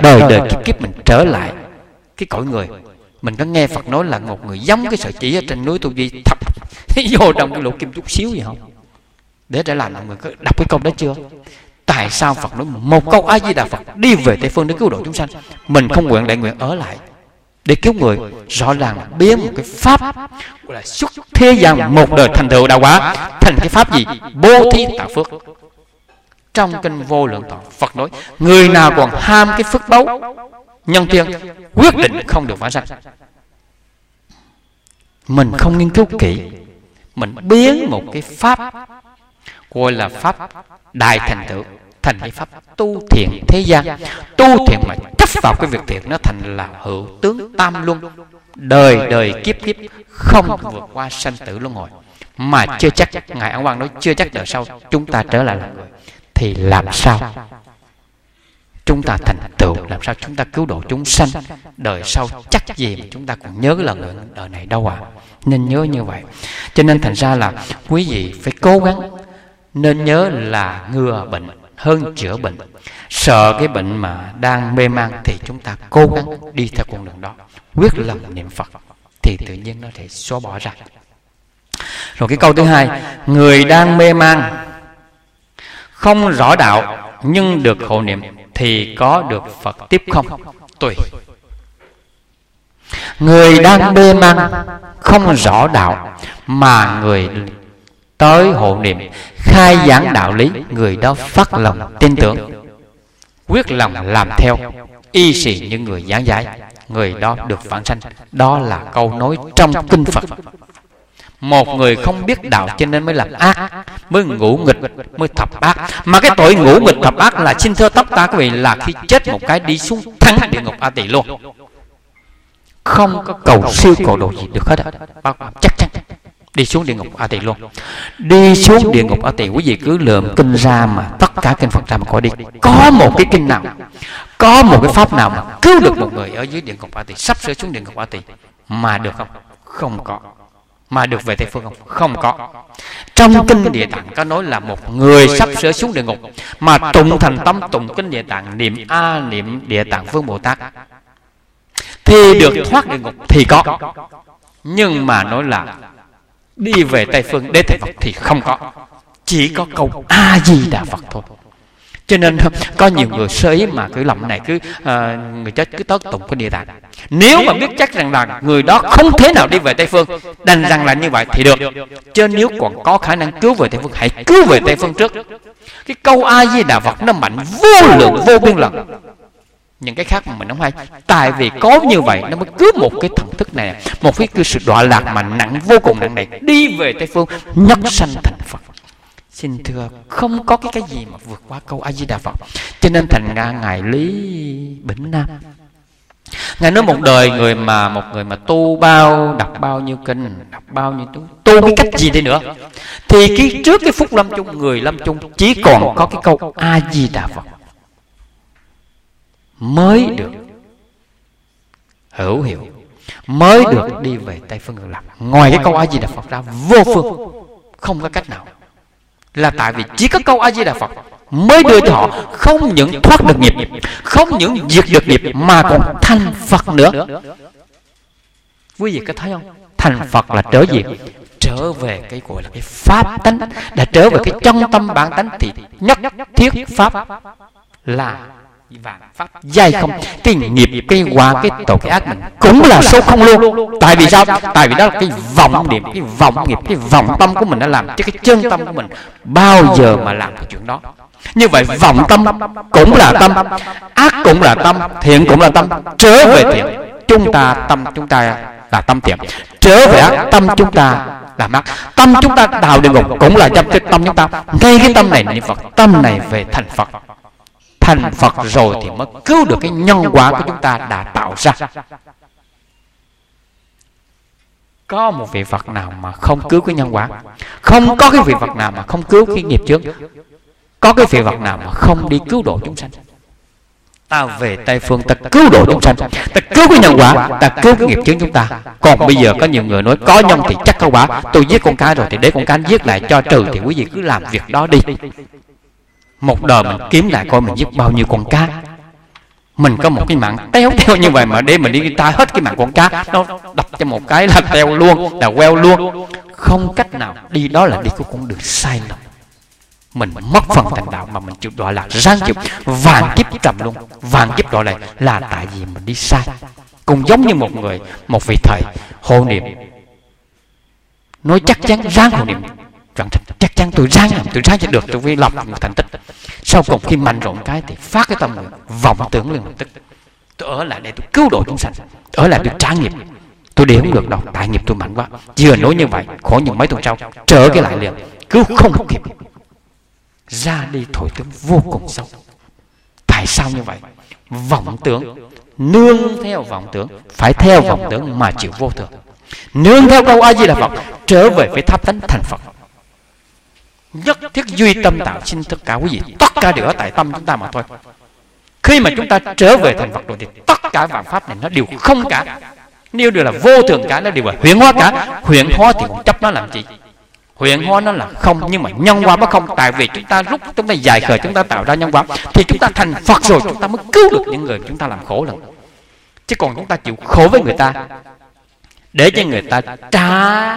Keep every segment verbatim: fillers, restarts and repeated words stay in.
đời đời kiếp kiếp mình trở lại cái cõi người. Mình có nghe Phật nói là một người giống cái sợi chỉ ở trên núi Tu Di thập vô trong cái lỗ kim chút xíu vậy không? Để trở lại, mọi người có đọc cái câu đó chưa? Tại sao Phật nói một câu A Di Đà Phật đi về Tây Phương để cứu độ chúng sanh? Mình không nguyện đại nguyện ở lại để cứu người. Rõ ràng là biến một cái pháp gọi là xuất thế gian một đời thành tựu đạo quả thành cái pháp gì? Bố thí tạo phước. Trong kinh Vô Lượng Thọ, Phật nói người nào còn ham cái phước báu nhân thiên quyết định không được vãng sanh. Mình không nghiên cứu kỹ, mình biến một cái pháp gọi là pháp đại thành tựu thành cái pháp tu thiện thế gian. Tu thiện mà chấp vào cái việc thiện, nó thành là hữu tướng tam luân, đời đời kiếp kiếp không vượt qua sanh tử luân hồi. Mà chưa chắc, Ngài Ấn Quang nói chưa chắc đời sau chúng ta trở lại là người, thì làm sao chúng ta thành tựu, làm sao chúng ta cứu độ chúng sanh đời sau? Chắc gì mà chúng ta còn nhớ cái lần nguyện đời này đâu à. Nên nhớ như vậy. Cho nên thành ra là quý vị phải cố gắng, nên nhớ là ngừa bệnh hơn chữa bệnh. Sợ cái bệnh mà đang mê man thì chúng ta cố gắng đi theo con đường đó, quyết lòng niệm Phật thì tự nhiên nó thể xóa bỏ ra. Rồi cái câu thứ hai, người đang mê man không rõ đạo nhưng được hộ niệm thì có được Phật tiếp không? Tùy. Người đang mê man không rõ đạo mà người tới hộ niệm khai giảng đạo lý, người đó phát lòng tin tưởng, quyết lòng làm theo, y xì những người giảng giải, người đó được vãng sanh. Đó là câu nói trong kinh Phật. Một người không biết đạo cho nên mới làm ác, mới ngũ nghịch, mới thập ác. Mà cái tội ngũ nghịch thập ác là, xin thưa tất cả quý vị, là khi chết một cái đi xuống thẳng địa ngục A Tỳ luôn, không có cầu siêu cầu độ gì được hết á. Chắc chắn đi xuống địa ngục A Tỳ luôn. Đi xuống địa ngục A Tỳ, quý vị cứ lượm kinh ra mà tất cả kinh Phật ra mà coi đi, có một cái kinh nào, có một cái pháp nào mà cứu được một người ở dưới địa ngục A Tỳ, sắp sửa xuống địa ngục A Tỳ mà được không? Không có. Mà được về Tây Phương không? Không có. Trong kinh Địa Tạng có nói là một người sắp sửa xuống địa ngục mà tụng thành tâm tụng kinh Địa Tạng, niệm A niệm Địa Tạng Vương Bồ Tát thì được thoát địa ngục thì có. Nhưng mà nói là đi về Tây Phương để thầy Phật thì không có. Chỉ có câu A Di Đà Phật thôi. Cho nên có nhiều người sơ ý mà cứ lầm này, cứ à, người chết cứ tớt tụng cái Địa Tạng. Nếu mà biết chắc rằng là người đó không thế nào đi về Tây Phương, đành rằng là như vậy thì được. Chứ nếu còn có khả năng cứu về Tây Phương, hãy cứu về Tây Phương trước. Cái câu A Di Đà Phật nó mạnh vô lượng vô biên lần. Những cái khác mà mình không hay. Tại vì có như vậy nó mới cứu một cái thần thức này, một cái, cái sự đọa lạc mà nặng vô cùng nặng này, đi về Tây Phương nhất sanh thành Phật. Xin thưa, không có cái cái gì mà vượt qua câu A Di Đà Phật. Cho nên thành ra ngài Lý Bỉnh Nam, ngài nói một đời người mà một người mà tu bao, đọc bao nhiêu kinh, đọc bao nhiêu tu, tu cái cách gì đi nữa, thì cái trước cái phút lâm chung, người lâm chung chỉ còn có cái câu A Di Đà Phật mới được hữu hiệu, mới được đi về Tây Phương Cực Lạc. Ngoài cái câu A Di Đà Phật ra vô phương, không có cách nào. Là tại vì chỉ có câu A Di Đà Phật mới đưa cho họ không những thoát được nghiệp, không những diệt được nghiệp, mà còn thành Phật nữa. Quý vị có thấy không? Thành Phật là trở về, trở về cái gọi là cái pháp tánh, đã trở về cái trong tâm bản tánh, thì nhất thiết pháp là và pháp dai không. Cái nghiệp, cái quả, cái tội, cái ác mình cũng là số không luôn. Tại vì sao? Tại vì đó là cái vọng niệm, cái vọng nghiệp, cái vọng tâm của mình đã làm, chứ cái chân tâm của mình bao giờ mà làm cái chuyện đó. Như vậy vọng tâm cũng là tâm, ác cũng là tâm, thiện cũng là tâm. Trở về thiện chúng ta tâm chúng ta là tâm thiện, trở về ác tâm chúng ta là ác. Tâm chúng ta đào địa ngục cũng là trong cái tâm chúng ta. Ngay cái tâm này niệm Phật, tâm này về thành Phật. Thành Phật rồi thì mới cứu được cái nhân quả của chúng ta đã tạo ra. Có một vị Phật nào mà không cứu cái nhân quả? Không có cái vị Phật nào mà không cứu cái nghiệp chướng. Có cái vị Phật nào mà không đi cứu độ chúng sanh? Ta về Tây Phương ta cứu độ chúng sanh, ta cứu cái nhân quả, ta cứu cái nghiệp chướng chúng ta. Còn bây giờ có nhiều người nói có nhân thì chắc có quả. Tôi giết con cá rồi thì để con cá giết lại cho trừ, thì quý vị cứ làm việc đó đi. Một đời mình kiếm lại coi mình giết bao nhiêu con cá, Mình có một cái mạng téo téo như vậy mà để mình đi ta hết cái mạng con cá, nó đập cho một cái là teo luôn, là queo luôn. Không cách nào đi, đó là đi của con đường sai lầm. Mình mất phần thành đạo mà mình chịu đọa lạc ráng chịu vạn kiếp trầm luôn, vạn kiếp đọa lạc là tại vì mình đi sai. Cũng giống như một người, một vị thầy hộ niệm nói chắc chắn ráng hộ niệm, chắc chắn tôi ráng làm, tôi ráng cho được, tôi phải lập một thành tích. Sau cùng khi mạnh rộn cái thì phát cái tâm nguyện vọng tưởng liền lập tức, tôi ở lại để tôi cứu độ chúng sanh, ở lại tôi trả nghiệp. Tôi đi không được đâu, tại nghiệp tôi mạnh quá. Vừa nói như vậy, khỏi những mấy tuần sau trở cái lại liền, cứu không kịp, ra đi thổi tướng vô cùng sâu. Tại sao như vậy? Vọng tưởng, nương theo vọng tưởng, phải theo vọng tưởng mà chịu vô thường. Nương theo câu A Di Đà Phật, trở về với tháp tánh thành Phật. Nhất thiết duy tâm tạo sinh tất cả quý vị, tất cả đều ở tại tâm chúng ta mà thôi. Khi mà chúng ta trở về thành Phật rồi thì tất cả vạn pháp này nó đều không cả, nếu đều là vô thường cả, nó đều là huyễn hóa cả. Huyễn hóa thì còn chấp nó làm gì? Huyễn hóa nó là không, nhưng mà nhân quả nó không. Tại vì chúng ta lúc chúng ta dài khởi, chúng ta tạo ra nhân quả thì chúng ta thành Phật rồi, chúng ta mới cứu được những người chúng ta làm khổ lần. Chứ còn chúng ta chịu khổ với người ta để cho người ta trả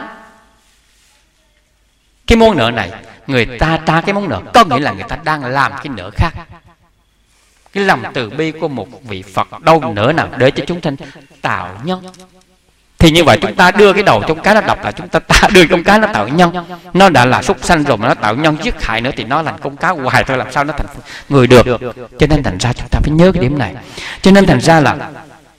cái món nợ này, người ta trả cái món nợ, có nghĩa là người ta đang làm cái nợ khác. Cái lòng từ bi của một vị Phật đâu nữa nào để cho chúng sanh tạo nhân. Thì như vậy chúng ta đưa cái đầu trong cái nó độc là chúng ta, ta đưa trong cái nó tạo nhân. Nó đã là súc sanh rồi mà nó tạo nhân giết hại nữa thì nó là con cá hoài thôi, làm sao nó thành người được. Cho nên thành ra chúng ta phải nhớ cái điểm này. Cho nên thành ra là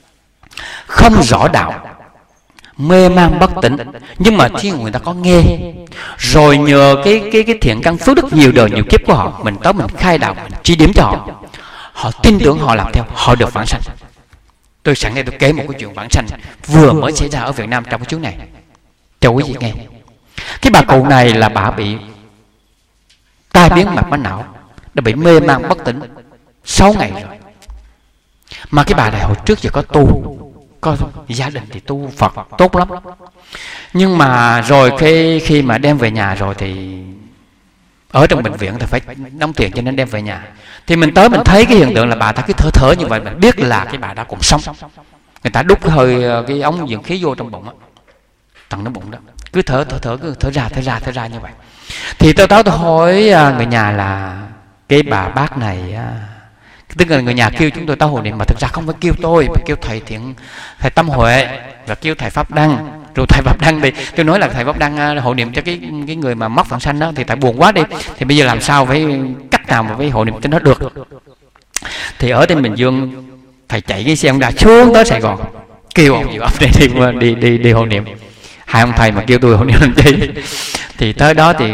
không rõ đạo, mê man bất tỉnh. Nhưng mà khi người ta có nghe rồi, nhờ cái cái cái thiện căn phước đức nhiều đời nhiều kiếp của họ, mình tới mình khai đạo, mình chỉ điểm cho họ, họ tin tưởng, họ làm theo, họ được vãng sanh. Tôi sẵn đây tôi kể một cái chuyện vãng sanh vừa mới xảy ra ở Việt Nam trong cái chuyến này cho quý vị nghe. Cái bà cụ này là bà bị tai biến mạch máu não, đã bị mê man bất tỉnh sáu ngày rồi. Mà cái bà này hồi trước giờ có tu, có gia đình thì tu Phật tốt lắm. Nhưng mà rồi khi khi mà đem về nhà rồi thì ở trong bệnh viện thì phải đóng tiền, cho nên đem về nhà. Thì mình tới mình thấy cái hiện tượng là bà ta cứ thở thở như vậy, mình biết là cái bà đã còn sống. Người ta đút cái hơi cái ống dưỡng khí vô trong bụng á, tầng nó bụng đó, cứ thở thở thở cứ thở ra thở ra thở ra như vậy. Thì tôi tới tôi hỏi người nhà là cái bà bác này, tức là người nhà kêu chúng tôi tới hộ niệm, mà thực ra không phải kêu tôi, mà kêu thầy Thiện, thầy Tâm Huệ và kêu thầy Pháp Đăng. Rồi thầy Pháp Đăng thì tôi nói là thầy Pháp Đăng hộ niệm cho cái cái người mà mất vãng sanh đó, thì tại buồn quá đi, thì bây giờ làm sao phải cách nào mà phải hộ niệm cho nó được. Thì ở trên Bình Dương thầy chạy cái xe ông đã xuống tới Sài Gòn kêu ông Diệu Ấp đi đi đi đi, đi hộ niệm. Hai ông thầy mà kêu tôi hộ niệm làm chi. Thì tới đó thì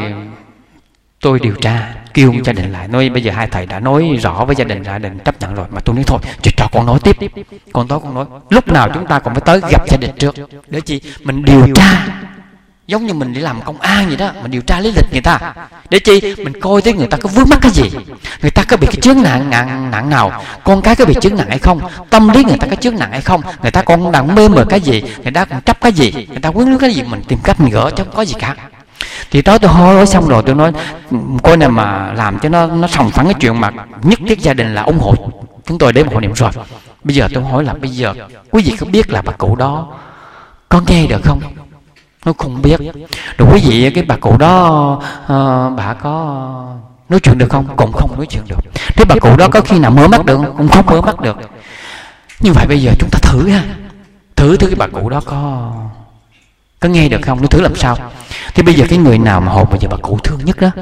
tôi điều tra, kêu gia đình lại, nói bây giờ hai thầy đã nói rõ với gia đình, gia đình chấp nhận rồi. Mà tôi nói thôi, chỉ cho con nói tiếp, con tối con nói. Lúc nào chúng ta còn phải tới gặp gia đình trước, để chi mình điều tra, giống như mình đi làm công an vậy đó, mình điều tra lý lịch người ta, để chi mình coi thấy người ta có vướng mắc cái gì, người ta có bị cái chướng nặng nặng nặng nào, con cái có bị chướng nặng hay không, tâm lý người ta có chướng nặng hay không, người ta còn đang mê mờ cái gì, người ta còn chấp cái gì, người ta quấn lướt cái gì, mình tìm cách mình gỡ chứ không có gì cả. Thì đó tôi hỏi xong rồi tôi nói coi này mà làm cho nó nó sòng phẳng cái chuyện mà nhất thiết gia đình là ủng hộ chúng tôi để một hộ niệm rồi. Bây giờ tôi hỏi là bây giờ quý vị có biết là bà cụ đó có nghe được không? Nó không biết. Rồi quý vị cái bà cụ đó uh, bà có nói chuyện được không? Cũng không nói chuyện được. Thế bà cụ đó có khi nào mở mắt được không? Cũng không mở mắt được. Như vậy bây giờ chúng ta thử ha, thử thử cái bà cụ đó có có nghe được không? Nó thử làm sao? Thì bây giờ cái người nào mà hồn bây giờ bà cụ thương nhất đó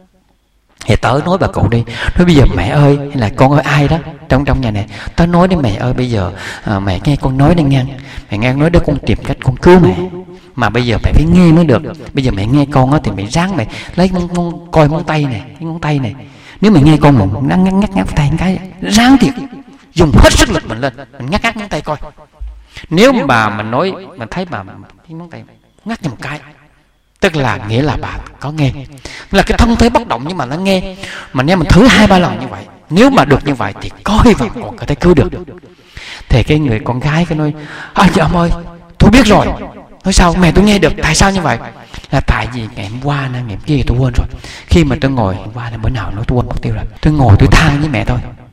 thì tới nói bà cụ đi, nói bây giờ mẹ ơi hay là con ơi ai đó trong trong nhà này, tới nói đến mẹ ơi bây giờ à, mẹ nghe con nói đây nghe, mẹ nghe nói đó con tìm cách con cứu mẹ, mà bây giờ mẹ phải nghe mới được. Bây giờ mẹ nghe con á thì mẹ ráng mẹ lấy mong, mong, coi móng tay này, cái móng tay này, nếu mẹ nghe con mình ngắt ngắt ngắt ngắt tay một cái, ráng thiệt, dùng hết sức lực mình lên, mình ngắt ngắt ngón tay coi. Nếu mà mình nói mình thấy bà cái móng tay ngắt như một cái, tức là nghĩa là bà có nghe, là cái thân thể bất động nhưng mà nó nghe. Mà nếu mình thử hai ba lần như vậy, nếu mà được như vậy thì có hy vọng còn có thể cứu được. Thì cái người con gái cái nói à, dạ ông ơi tôi biết rồi. Nói sao mẹ tôi nghe được, tại sao như vậy? Là tại vì ngày hôm qua ngày hôm kia tôi quên rồi. Khi mà tôi ngồi hôm qua là bữa nào nói tôi quên mất tiêu rồi, tôi ngồi tôi than với mẹ tôi,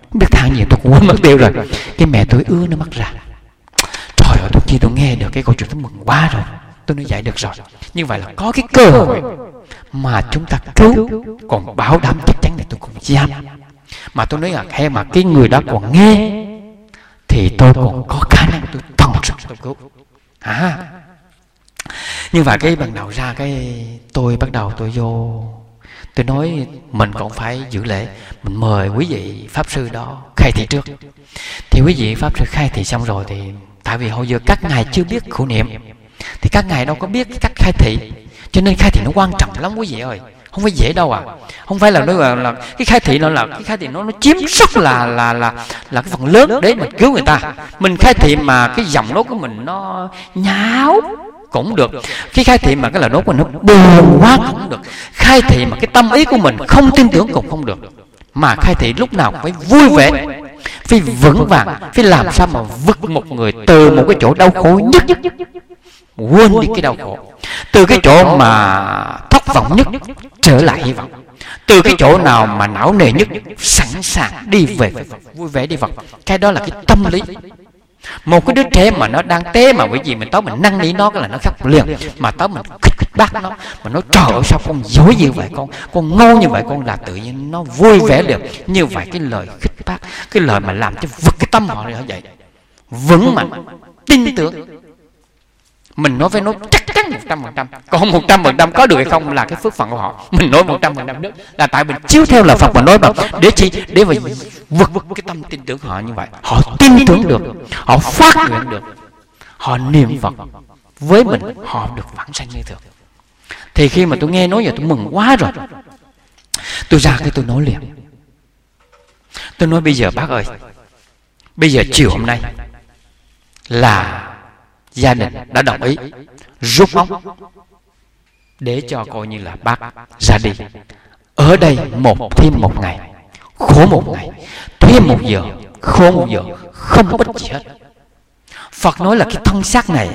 Biết thằng gì tôi cũng quên mất tiêu rồi. Cái mẹ tôi ứa nó mắt ra. Trời ơi, tôi khi tôi nghe được cái câu chuyện tôi mừng quá rồi. Tôi nói dạy được rồi. Như vậy là có cái cơ hội mà chúng ta cứu. Còn bảo đảm chắc chắn này tôi cũng dám. Mà tôi nói là hay mà cái người đó còn nghe thì tôi còn có khả năng tôi thần sự tôi cứu. À, nhưng mà cái ban đầu ra cái tôi bắt đầu tôi vô, tôi nói mình cũng phải giữ lễ, mình mời quý vị pháp sư đó khai thị trước. Thì quý vị pháp sư khai thị xong rồi thì tại vì hồi giờ các ngài chưa biết khẩu niệm thì các ngài đâu có biết cách khai thị, cho nên khai thị nó quan trọng lắm quý vị ơi, không phải dễ đâu à. Không phải là nói là, là cái khai thị nó là cái khai thị nó nó chiếm rất là là là là cái phần lớn để mình cứu người ta. Mình khai thị mà cái giọng nói của mình nó nháo cũng được, cái khai thị mà cái lời nói của mình nó buồn quá cũng được, khai thị mà cái tâm ý của mình không tin tưởng cũng không được, mà khai thị lúc nào cũng phải vui vẻ, phải vững vàng, phải làm sao mà vực một người từ một cái chỗ đau khổ nhất, quên đi cái đau khổ, từ cái chỗ mà thất vọng nhất trở lại hy vọng, từ cái chỗ nào mà não nề nhất sẵn sàng đi về vui vẻ đi vào. Cái đó là cái tâm lý. Một cái đứa trẻ mà nó đang té mà bởi vì mình tới mình năn nỉ nó cái là nó khóc liền, mà tới mình khích khích bác nó, mà nói trời ơi sao con dối như vậy, con con ngu như vậy, con là tự nhiên nó vui vẻ được. Như vậy cái lời khích bác, cái lời mà làm cho vực cái tâm họ như vậy, vững mạnh, tin tưởng. Mình nói phải nói chắc chắn một trăm phần trăm. Còn một trăm phần trăm có được hay không là cái phước phận của họ. Mình nói một trăm phần trăm đó là tại mình chiếu theo lời Phật mà nói mà. Để chi? Để mà vực cái tâm tin tưởng họ như vậy. Họ tin tưởng được, họ phát nguyện được, họ niệm Phật với mình, họ được vãng sanh như thường. Thì khi mà tôi nghe nói vậy tôi mừng quá rồi. Tôi ra cái tôi nói liền. Tôi nói bây giờ bác ơi, bây giờ chiều hôm nay là gia đình đã đồng ý rút ống để cho coi như là bác ra đi. Ở đây một thêm một ngày, khổ một ngày, thêm một giờ, khổ một giờ, không ích gì hết. Phật nói là cái thân xác này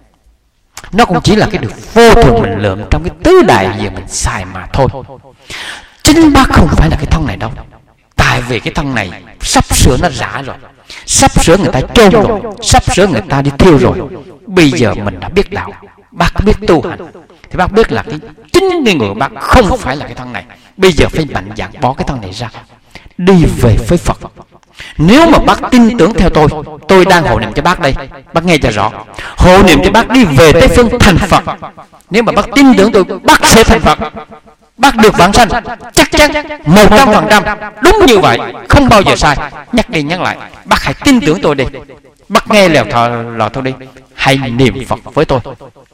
nó cũng chỉ là cái được vô thường mình lượm trong cái tứ đại giờ mình xài mà thôi. Chính bác không phải là cái thân này đâu. Tại vì cái thân này sắp sửa nó rã rồi, sắp sửa người ta chôn rồi, sắp sửa người ta đi thiêu rồi. Bây giờ mình đã biết đạo, bác biết tu hành, thì bác biết là cái chính cái người của bác không phải là cái thân này. Bây giờ phải mạnh dạn bỏ cái thân này ra, đi về với Phật. Nếu mà bác tin tưởng theo tôi, tôi đang hộ niệm cho bác đây, bác nghe cho rõ, hộ niệm cho bác đi về Tây Phương thành Phật. Nếu mà bác tin tưởng tôi, bác sẽ thành Phật, bác được vãng sanh chắc chắn một trăm phần trăm. Đúng như vậy, không bao giờ sai. Nhắc đi nhắc lại, bác hãy tin tưởng tôi đi, bác nghe lời thọ lò tôi đi, hãy niệm Phật với tôi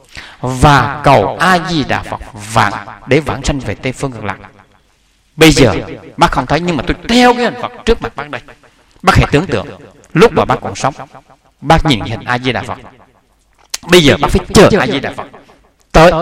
và cầu A Di Đà Phật vạn để vãng sanh về Tây Phương Cực Lạc. Bây giờ bác không thấy, nhưng mà tôi treo cái hình Phật trước mặt bác đây. Bác hãy tưởng tượng lúc mà bác còn sống, bác nhìn hình A Di Đà Phật. Bây giờ bác phải chờ A Di Đà Phật tới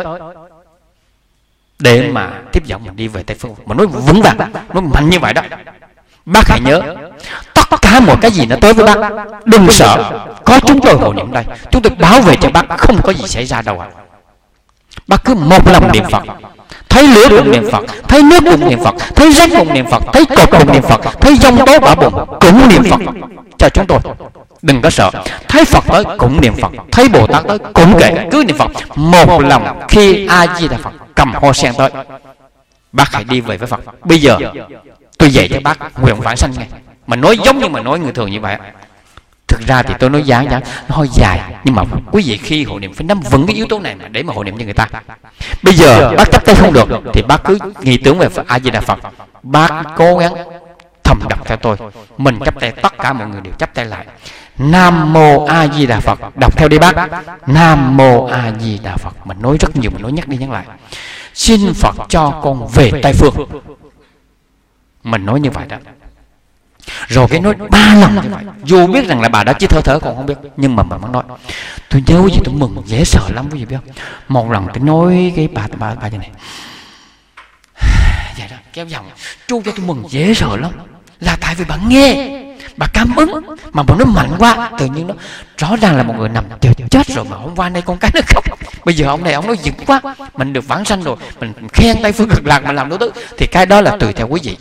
để mà tiếp dẫn mình đi về Tây Phương. Mà nói vững vàng, nói mạnh như vậy đó. Bác hãy nhớ, tất cả mọi cái gì nó tới với bác, đừng sợ, có chúng tôi hộ niệm đây, chúng tôi bảo vệ cho bác, không có gì xảy ra đâu ạ. À. Bác cứ một lòng niệm Phật, thấy lửa cũng niệm Phật, thấy nước cũng niệm Phật, thấy rác cũng niệm Phật, thấy cột cũng niệm Phật, thấy giông tố bão bùng cũng niệm Phật cho chúng tôi. Đừng có sợ, thấy Phật tới cũng niệm Phật, thấy Bồ Tát tới cũng kệ, cứ niệm Phật một lòng. Khi A Di Đà Phật cầm hoa sen tới, bác hãy đi về với Phật. Bây giờ tôi dạy cho bác nguyện vãng sanh ngay. Mà nói giống như mà nói người thường như vậy. Thực ra thì tôi nói giá giá nó hơi dài, nhưng mà quý vị khi hộ niệm phải nắm vững cái yếu tố này mà để mà hộ niệm cho người ta. Bây giờ bác chấp tay không được thì bác cứ nghĩ tưởng về A Di Đà Phật, bác cố gắng thầm đọc theo tôi. Mình chấp tay, tất cả mọi người đều chấp tay lại. Nam Mô A Di Đà Phật, đọc theo đi bác. Nam Mô A Di Đà Phật. Mình nói rất nhiều, mình nói nhắc đi nhắc lại. Xin Phật cho con về Tây Phương. Mình nói như vậy đó. Rồi cái nói ba lần như vậy, dù biết rằng là bà đó chỉ thở thở còn không biết, nhưng mà bà vẫn nói. Tôi nhớ gì tôi mừng dễ sợ lắm quý vị biết không. Một lần tôi nói cái bà bà bà như này, vậy đó, kéo vòng chu cho tôi mừng dễ sợ lắm. Là tại vì bà nghe, bà cảm ứng, mà bà nói mạnh quá, tự nhiên nó rõ ràng là một người nằm chết, chết rồi mà hôm qua đây con cái nó khóc. Bây giờ ông này ông nói dữ quá, mình được vãng sanh rồi, mình khen Tây Phương Cực Lạc, mình làm đó tứ, thì cái đó là tùy theo quý vị.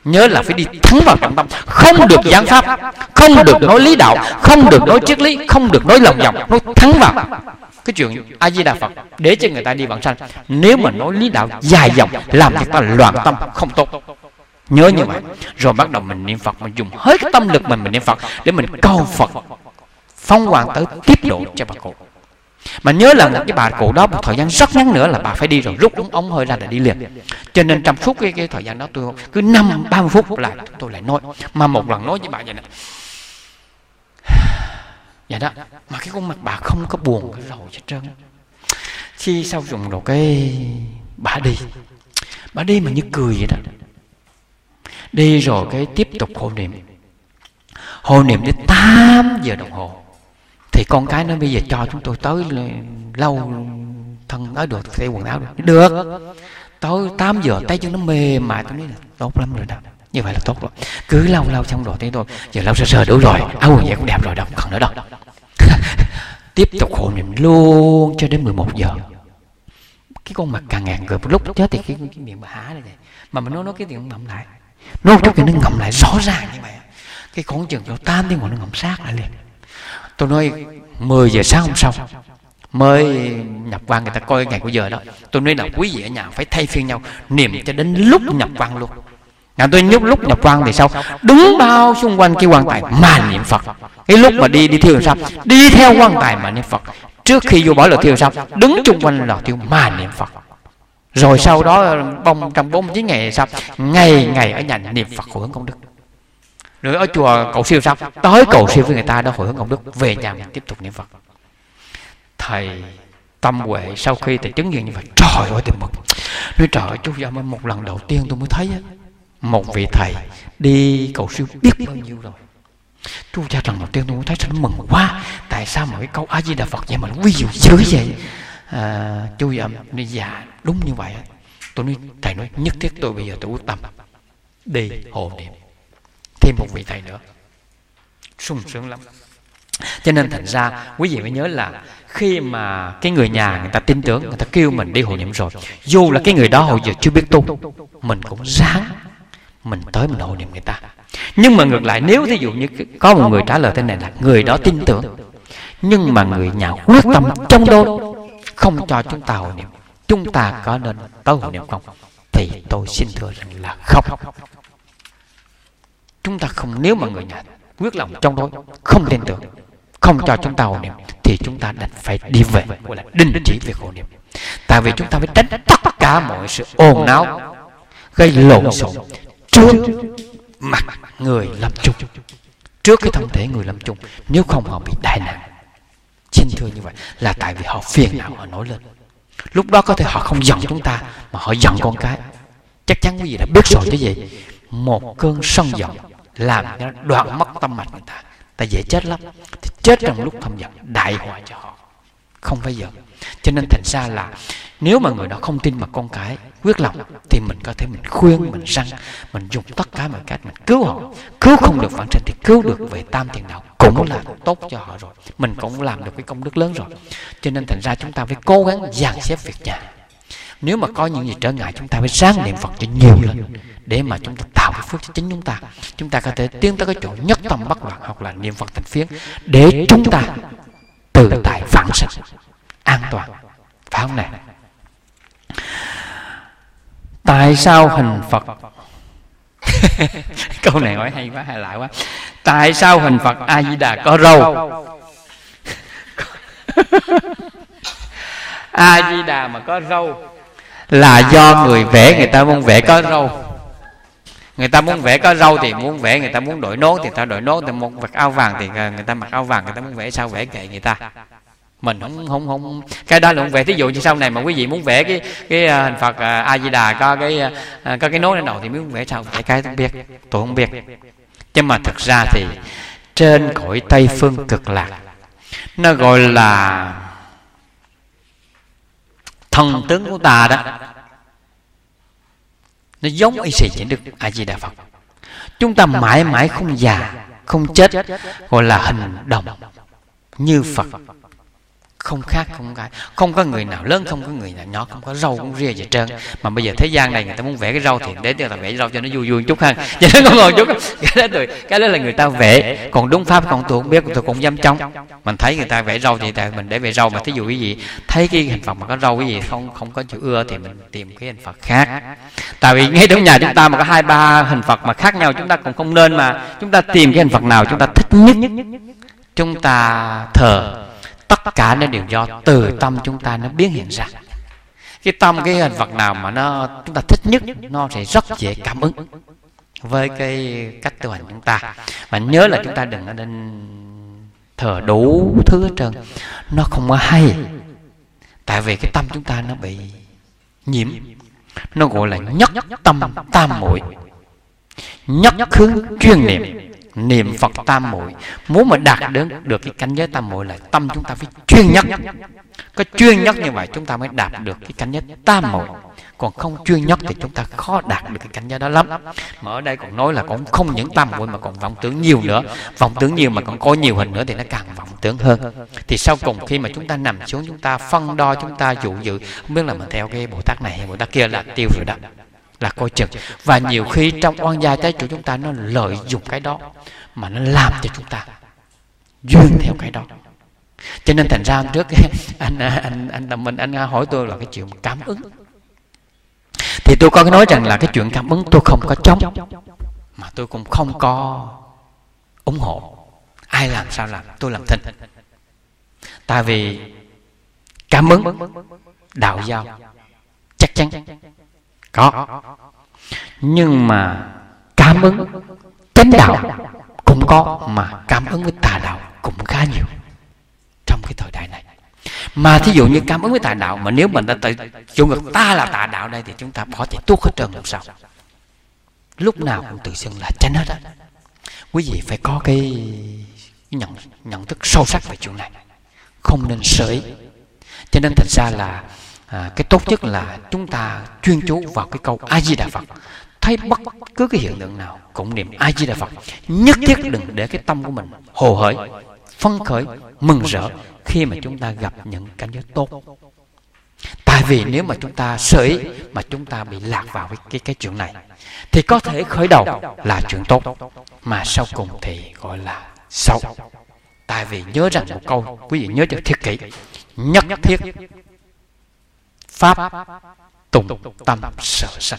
Nhớ là phải đi thẳng vào trọng tâm, không được giảng pháp, không được nói lý đạo, không được nói triết lý, không được nói lòng vòng, nói thẳng vào cái chuyện A Di Đà Phật để cho người ta đi vãng sanh. Nếu mà nói lý đạo dài dòng làm cho ta loạn tâm, không tốt. Nhớ như vậy. Rồi bắt đầu mình niệm Phật, mình dùng hết cái tâm lực mình mình niệm Phật để mình cầu Phật phong hoàng tới tiếp độ cho bà cụ. Mà nhớ là một cái bà cụ đó một thời gian rất ngắn nữa là bà phải đi rồi, rút ống ống hơi ra là đi liền. Cho nên trong suốt cái, cái thời gian đó tôi cứ năm ba mươi phút là tôi lại nói, mà một lần nói với bà vậy nè. Vậy đó, mà cái khuôn mặt bà không có buồn cái rầu hết trơn. Khi sau dùng rồi cái bà đi, bà đi mà như cười vậy đó. Đi rồi cái tiếp tục hộ niệm, hộ niệm đến tám giờ đồng hồ. Thì con cái nó bây giờ cho chúng tôi tới lâu thân ở được thay quần áo được. Được. Tới tám giờ tay chân nó mềm mại, tôi nói là tốt lắm rồi đó. Như vậy là tốt rồi. Cứ lau lau xong rồi thấy tôi giờ lau sơ sơ đủ rồi, áo quần vậy cũng đẹp rồi đâu, không nữa đâu. Tiếp tục hộ niệm luôn cho đến mười một giờ. Cái con mặt càng ngàn người một lúc chết thì cái, cái miệng bà há này này. Mà mình nói nói cái tiếng ngậm lại. Nói chút thì nó ngậm lại rõ ràng như vậy. Cái con chừng cho tám tiếng rồi nó ngậm sát lại liền. Tôi nói mười giờ sáng hôm sau mới nhập quan, người ta coi ngày của giờ đó. Tôi nói là quý vị ở nhà phải thay phiên nhau niệm cho đến lúc nhập quan luôn. Nhà tôi nhúc lúc nhập quan thì sao? Đứng bao xung quanh cái quan tài mà niệm Phật. Cái lúc mà đi đi thiêu làm sao? Đi theo quan tài mà niệm Phật. Trước khi vô bỏ lò thiêu sao? Đứng chung quanh lò thiêu mà niệm Phật. Rồi sau đó bông trong bốn mươi chín ngày sao? Ngày ngày ở nhà niệm Phật hồi hướng công đức. Rồi ở chùa cầu siêu sao? Tới cầu siêu với người ta đó hồi hướng công đức, về nhà mình tiếp tục niệm Phật. Thầy Tâm Huệ sau khi thầy chứng nghiệm như vậy, trời ơi tôi mừng. Nói trời ơi chú Dâm, một lần đầu tiên tôi mới thấy một vị thầy đi cầu siêu biết bao nhiêu rồi. Chú cha lần đầu tiên tôi mới thấy sao nó mừng quá. Tại sao mà cái câu A Di Đà Phật vậy mà nó ví dụ dữ vậy? À, chú Dâm nói dạ đúng như vậy. Tôi nói thầy nói nhất thiết tôi bây giờ tôi quyết tâm đi hộ niệm thêm một vị thầy nữa, sung sướng lắm. Cho nên thành ra quý vị phải nhớ là khi mà cái người nhà người ta tin tưởng, người ta kêu mình đi hộ niệm rồi, dù là cái người đó hồi giờ chưa biết tu, mình cũng ráng mình tới mình hộ niệm người ta. Nhưng mà ngược lại, nếu thí dụ như có một người trả lời thế này là người đó tin tưởng nhưng mà người nhà quyết tâm chống đối không cho chúng ta hộ niệm, chúng ta có nên tới hộ niệm không? Thì tôi xin thưa rằng là không. Chúng ta không, nếu mà người nhà quyết lòng chống đối, không tin tưởng, không cho chúng ta hộ niệm, thì chúng ta đành phải đi về, gọi là đình chỉ việc hộ niệm. Tại vì chúng ta phải tránh tất cả mọi sự ồn náo, gây lộn xộn trước mặt người lâm chung, trước cái thân thể người lâm chung, nếu không họ bị đại nạn. Xin thưa như vậy là tại vì họ phiền não, họ nổi lên. Lúc đó có thể họ không giận chúng ta mà họ giận con cái. Chắc chắn quý vị đã biết rồi chứ gì. Một cơn sân giận làm cho đoạn mất tâm mạch người ta, ta dễ chết lắm. Thì chết trong lúc thâm giận đại họa cho họ, không phải giận. Cho nên thành ra là nếu mà người đó không tin mà con cái quyết lòng, thì mình có thể mình khuyên, mình răng, mình dùng tất cả mọi cách mình cứu họ. Cứu không được vãng sanh thì cứu được về tam thiền đạo cũng là tốt cho họ rồi, mình cũng làm được cái công đức lớn rồi. Cho nên thành ra chúng ta phải cố gắng dàn xếp việc nhà. Nếu mà có những gì trở ngại, chúng ta phải ráng niệm Phật cho nhiều lên để mà chúng ta tạo cái phước cho chính chúng ta. Chúng ta có thể tiến tới cái chỗ nhất tâm bất loạn, hoặc là niệm Phật thành phiến, để chúng ta tự tại vãng sanh an toàn. Phải không này? Tại sao hình Phật câu này hỏi hay quá, hay lại quá. Tại sao hình Phật A Di Đà có râu? A Di Đà mà có râu là do người vẽ, người ta muốn vẽ có râu. Người ta muốn vẽ có râu thì muốn vẽ, người ta muốn đội nón thì ta đội nón, người ta muốn mặc áo vàng thì người ta mặc áo vàng, người ta muốn vẽ sao vẽ kệ người ta. Mình không không không cái đó là không vẽ. Thí dụ như sau này mà quý vị muốn vẽ cái cái hình Phật A Di Đà có cái có cái nốt lên đầu thì muốn vẽ sao vẽ cái không biết, tôi không biết. Nhưng mà thực ra thì trên cõi Tây Phương Cực Lạc, nó gọi là thần tướng của ta đó, nó giống y xì chỉ Đức A Di Đà Phật. Chúng ta mãi mãi không già không chết, gọi là hình đồng như Phật, không khác không cái, không có người nào lớn, không có người nào nhỏ, không có râu cũng ria gì trơn. Mà bây giờ thế gian này người ta muốn vẽ cái râu thì để người ta vẽ râu cho nó vui vui chút ha, cho nó ngon ngon chút. Cái đó rồi, cái đó là người ta vẽ, còn đúng pháp còn tôi không biết, tôi cũng dám chống. Mình thấy người ta vẽ râu thì tại mình để vẽ râu, mà thí dụ cái gì thấy cái hình Phật mà có râu cái gì không không có chịu ưa thì mình tìm cái hình Phật khác. Tại vì ngay trong nhà chúng ta mà có hai ba hình Phật mà khác nhau, chúng ta cũng không nên, mà chúng ta tìm cái hình Phật nào chúng ta thích nhất chúng ta thờ. Tất cả nó đều do từ tâm chúng ta nó biến hiện ra. Cái tâm cái hình Phật nào mà nó chúng ta thích nhất, nó sẽ rất dễ cảm ứng với cái cách tu hành chúng ta. Mà nhớ là chúng ta đừng có nên thờ đủ thứ hết trơn, nó không có hay. Tại vì cái tâm chúng ta nó bị nhiễm, nó gọi là nhất tâm tam muội, nhất hướng chuyên niệm, niệm Phật tam muội. Muốn mà đạt đến được cái cảnh giới tam muội là tâm chúng ta phải chuyên nhất. Có chuyên nhất như vậy chúng ta mới đạt được cái cảnh giới tam muội. Còn không chuyên nhất thì chúng ta khó đạt được cái cảnh giới đó lắm. Mà ở đây còn nói là cũng không những tam muội mà còn vọng tưởng nhiều nữa. Vọng tưởng nhiều mà còn có nhiều hình nữa thì nó càng vọng tưởng hơn. Thì sau cùng khi mà chúng ta nằm xuống, chúng ta phân đo, chúng ta dụ dự, không biết là mình theo cái Bồ Tát này hay Bồ Tát kia là tiêu rồi đó, là coi chừng. Và nhiều khi trong oan gia trái chủ chúng ta nó lợi dụng cái đó mà nó làm cho chúng ta duyên theo cái đó. Cho nên thành ra hôm trước anh anh anh Tâm Minh anh hỏi tôi là cái chuyện cảm ứng, thì tôi có nói rằng là cái chuyện cảm ứng tôi không có chống, mà tôi cũng không có ủng hộ. Ai làm sao làm, tôi làm thinh. Tại vì cảm ứng đạo giao chắc chắn có, nhưng mà cảm ứng chánh đạo cũng có, mà cảm ứng với tà đạo cũng khá nhiều trong cái thời đại này. Mà thí dụ như cảm ứng với tà đạo, mà nếu mình đã tự chủ ngược ta là tà đạo đây thì chúng ta bỏ thể tuốt hết trơn làm sao. Lúc nào cũng tự xưng là chánh hết á. Quý vị phải có cái nhận, nhận thức sâu sắc về chuyện này, không nên sợ ý. Cho nên thành ra là à, cái tốt nhất là chúng ta chuyên chú vào cái câu A Di Đà Phật. Thấy bất cứ cái hiện tượng nào cũng niệm A Di Đà Phật. Nhất thiết đừng để cái tâm của mình hồ hởi, phấn khởi, mừng rỡ khi mà chúng ta gặp những cảnh giới tốt. Tại vì nếu mà chúng ta sợ ý mà chúng ta bị lạc vào cái, cái, cái chuyện này thì có thể khởi đầu là chuyện tốt, mà sau cùng thì gọi là xấu. Tại vì nhớ rằng một câu, quý vị nhớ cho thiết kỹ: nhất thiết pháp tùng tâm sở sanh.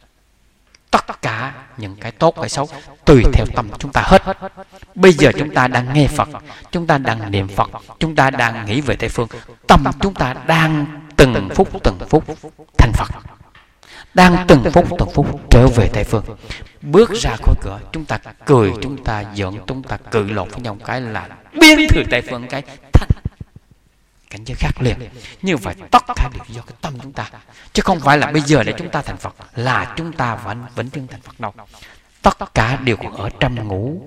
Tất cả những cái tốt cái xấu tùy theo tâm chúng ta hết. Bây giờ chúng ta đang nghe Phật, chúng ta đang niệm Phật, chúng ta đang nghĩ về Tây Phương, tâm chúng ta đang từng phút từng phút thành Phật, đang từng phút từng phút trở về Tây Phương. Bước ra khỏi cửa, chúng ta cười, chúng ta giận, chúng ta cự lộn với nhau cái là biến từ Tây Phương cái thành cảnh giới khác liền. Như vậy tất cả đều do cái tâm chúng ta, chứ không phải là bây giờ để chúng ta thành Phật là chúng ta vẫn vẫn chưa thành Phật đâu. Tất cả đều còn ở trong ngũ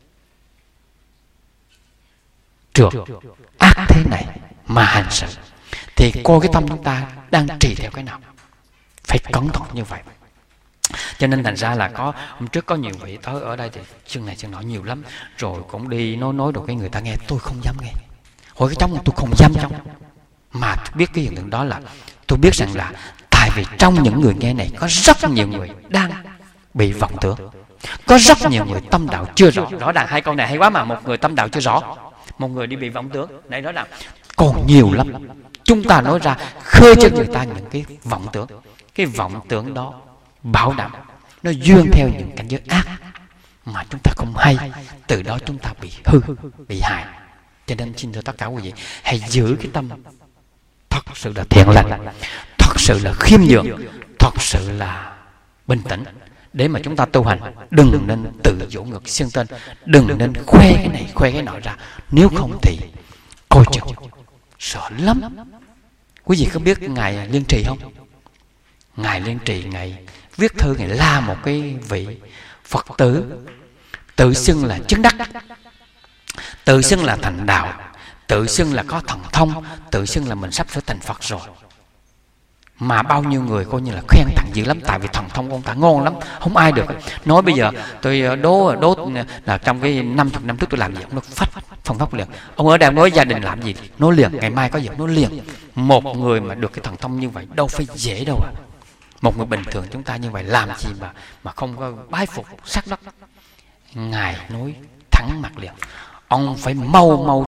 trượt ác thế này mà hành sự, thì coi cái tâm chúng ta đang trì theo cái nào, phải cẩn thận như vậy. Cho nên thành ra là có hôm trước có nhiều vị tới ở đây thì chương này chương nọ nhiều lắm, rồi cũng đi nói nói được cái người ta nghe, tôi không dám nghe. Hỏi cái trong tôi không dám trong, mà biết cái hiện tượng đó là tôi biết rằng là tại vì trong những người nghe này có rất nhiều người đang bị vọng tưởng, có rất nhiều người tâm đạo chưa rõ. Rõ ràng hai câu này hay quá mà, một người tâm đạo chưa rõ, một người đi bị vọng tưởng này, rõ ràng còn nhiều lắm. Chúng ta nói ra khơi cho người ta những cái vọng tưởng, cái vọng tưởng đó bảo đảm nó duyên theo những cảnh giới ác mà chúng ta không hay, từ đó chúng ta bị hư, bị hại. Cho nên xin thưa tất cả quý vị, hãy giữ cái tâm thật sự là thiện lành, thật sự là khiêm nhường, thật sự là bình tĩnh để mà chúng ta tu hành. Đừng nên tự dỗ ngược xưng tên, đừng nên khoe cái này khoe cái nọ ra, nếu không thì coi chừng sợ lắm. Quý vị có biết ngài Liên Trì không? Ngài Liên Trì ngài viết thư, ngài la một cái vị Phật tử tự xưng là chứng đắc, tự xưng là thành đạo, tự xưng là có thần thông, tự xưng là mình sắp sửa thành Phật rồi. Mà bao nhiêu người coi như là khen tặng dữ lắm, tại vì thần thông của ông ta ngon lắm, không ai được. Nói bây giờ tôi đố đố là trong cái năm chục năm trước tôi làm gì, ông nó phách phong pháp liền. Ông ở đây nói gia đình làm gì, nói liền, ngày mai có gì nói liền. Một người mà được cái thần thông như vậy đâu phải dễ đâu à. Một người bình thường chúng ta như vậy làm gì mà mà không có bái phục sát đất. Ngài nói thẳng mặt liền, ông phải mau mau